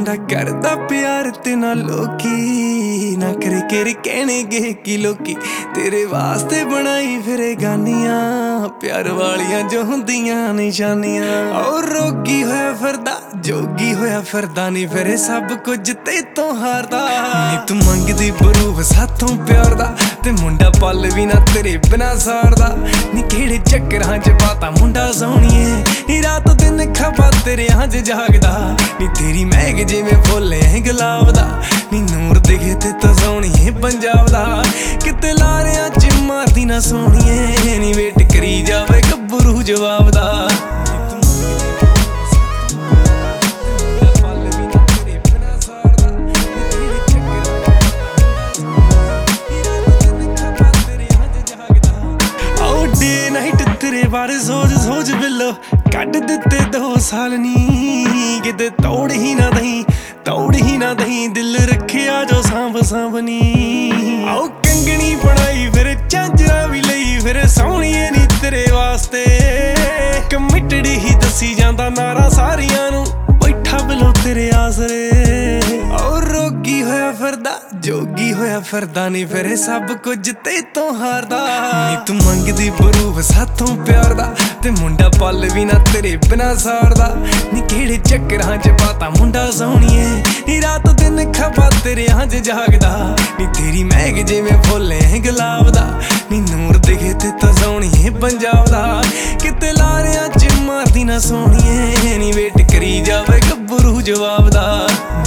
ਮੁੰਡਾ ਕਰਦਾ ਪਿਆਰ ਤੇ ਨਾ ਲੋਕੀ ਨਾ ਕਰੇ ਕਿਰ ਕਹਿਣਗੇ ਕਿ ਲੋਕੀ ਤੇਰੇ ਵਾਸਤੇ ਬਣਾਈ ਫਿਰੇ ਗਾਨੀਆਂ ਪਿਆਰ ਵਾਲੀਆਂ ਜੋ ਹੁੰਦੀਆਂ ਨਿਸ਼ਾਨੀਆਂ ਔਰ ਰੋਗੀ ਹੋਇਆ ਫਿਰਦਾ ਜੋਗੀ ਹੋਇਆ ਫਿਰਦਾ ਨਹੀਂ ਫਿਰੇ ਸਭ ਕੁਝ ਤੇ ਤੋਂ ਹਾਰਦਾ ਨੀ ਤੂੰ ਮੰਗਦੀ ਬਰੂਹ ਸਾਥੋਂ ਪਿਆਰ ਦਾ ਤੇ ਮੁੰਡਾ ਪਲ ਵੀ ਨਾ ਤੇਰੇ ਬਿਨਾ ਸਾਰਦਾ ਨੀ ਕਿਹੜੇ ਚੱਕਰਾਂ 'ਚ ਪਾਤਾ ਮੁੰਡਾ ਸੋਹਣੀਏ ਨੀ ਰਾਤ ਦਿਨ ਖਬਾ ਤੇਰੇ ਹੰਝ ਜਾਗਦਾ ਨੀ ਤੇਰੀ ਮਹਿਕ ਜਿਵੇਂ ਫੁੱਲ ਐ ਗੁਲਾਬ ਦਾ ਨੀ ਨੂਰ ਦਿਖੇ ਤੇ ਤਾਂ ਸੋਹਣੀਏ ਪੰਜਾਬ ਦਾ ਕਿਤੇ ਲਾਰਿਆਂ 'ਚ ਮਾਰਦੀ ਨਾ ਸੋਹਣੀਏ ਨੀ ਵੇਟ ਕਰੀ ਜਾਵੇ ਗੱਭਰੂ ਜਵਾਬ ਦਾ ਤੇਰੇ ਬਾਰੇ ਸੋਚ ਬਿੱਲੋ ਕੱਢ ਦਿੱਤੇ 2 ਸਾਲ ਨੀ ਕਿਤੇ ਤੋੜ ਹੀ ਨਾ ਦਹੀਂ ਦਿਲ ਰੱਖਿਆ ਜੋ ਸਾਂਭ ਨੀ ਆਓ ਕੰਗਣੀ ਬਣਾਈ ਫਿਰ ਝਾਂਜਰਾ ਵੀ ਲਈ ਫਿਰ ਸੋਹਣੀਏ ਨੀ ਤੇਰੇ ਵਾਸਤੇ ਕਮਿਟਡ ਹੀ ਦੱਸੀ ਜਾਂਦਾ ਨਾਰਾ ਸਾਰਿਆਂ ਨੂੰ ਬੈਠਾ ਬਿਲੋ ਤੇਰੇ ਆਸਰੇ ਔਰ ਰੋਗੀ ਹੋਇਆ ਫਿਰਦਾ ਜੋਗੀ ਹੋਇਆ ਫਿਰਦਾ ਨੀ ਫਿਰੇ ਸਭ ਕੁਝ ਤੇ ਤੋਂ ਹਾਰਦਾ ਨੀ ਤੂੰ ਮੰਗਦੀ ਬਰੂਹ ਸਾਥੋਂ ਪਿਆਰ ਦਾ ਤੇ ਮੁੰਡਾ ਪਲ ਵੀ ਨਾ ਤੇਰੇ ਬਿਨਾ ਸਾਰਦਾ ਨੀ ਕਿਹੜੇ ਚੱਕਰਾਂ 'ਚ ਪਾਤਾ ਮੁੰਡਾ ਸੋਹਣੀਏ ਨੀ ਰਾਤ ਦਿਨ ਖਬਾ ਤੇਰੇ ਹੰਝ ਜਾਗਦਾ ਨੀ ਤੇਰੀ ਮਹਿਕ ਜਿਵੇਂ ਫੁੱਲ ਐ ਗੁਲਾਬ ਦਾ ਨੀ ਨੂਰ ਦਿਖੇ ਤੇ ਤਾਂ ਸੋਹਣੀਏ ਪੰਜਾਬ ਦਾ ਕਿਤੇ ਲਾਰਿਆਂ 'ਚ ਮਾਰਦੀ ਨਾ ਸੋਹਣੀਏ ਨੀ ਵੇਟ ਕਰੀ ਜਾਵੇ ਗੱਭਰੂ ਜਵਾਬ ਦਾ